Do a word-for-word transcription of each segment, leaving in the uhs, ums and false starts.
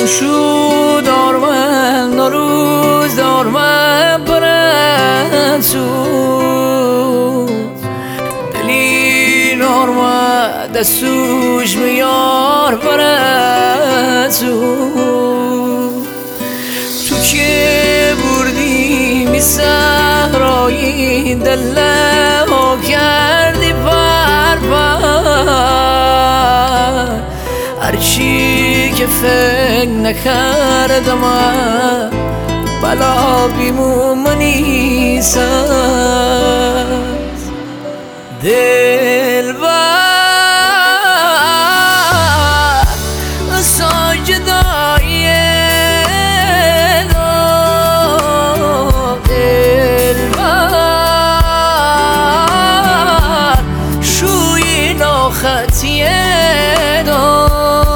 شو دارمن نروز دارمن پرنسو دلی نارمن دستوش میار پرنسو تو که بردی می صحرایی دله ها کردی پر پر هرچی که فکر نکردم بلا بیمومنی ساز دل بر ساجدای دو دل بر شوی ناخطی دو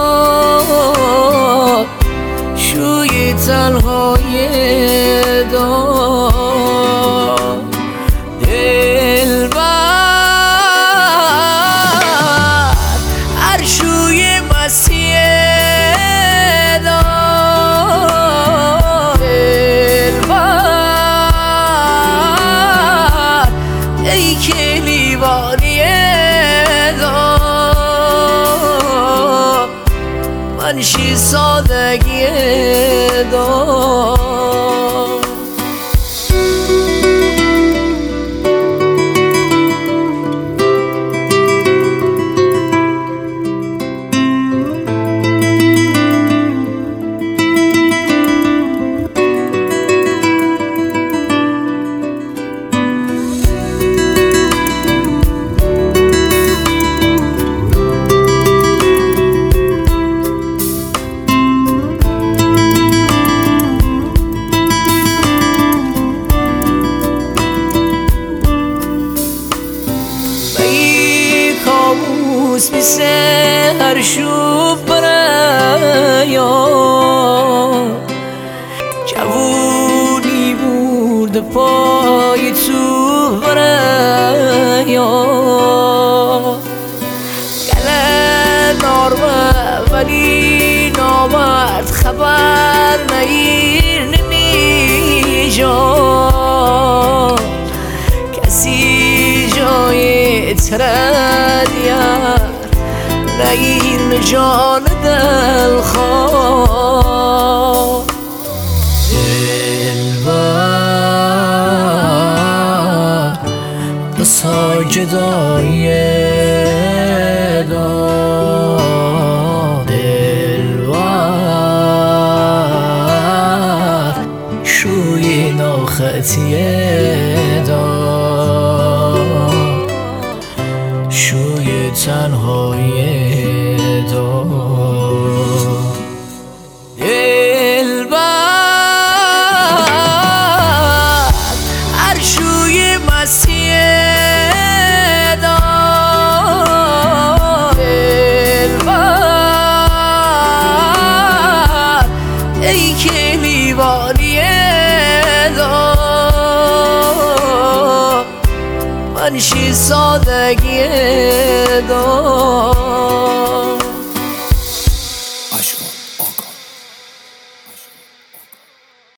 شوی تنهای دو دل بر هر شوی مسیح دو دل بر ای که لیوانی دو منشی سادگی دو مثل هر شوف برایا جوونی برد پای تو برایا گله نارمه ولی نامرد خبر نگیر نمیجا کسی جای تردیار نگیر جان دل خواه دل بر به ساجدای دو دل بر شوی ناخطی دو شوی تنهای دو دل بر هر شوی مسیح دو دل بر ای که لیوانی دو منشی سادگی دو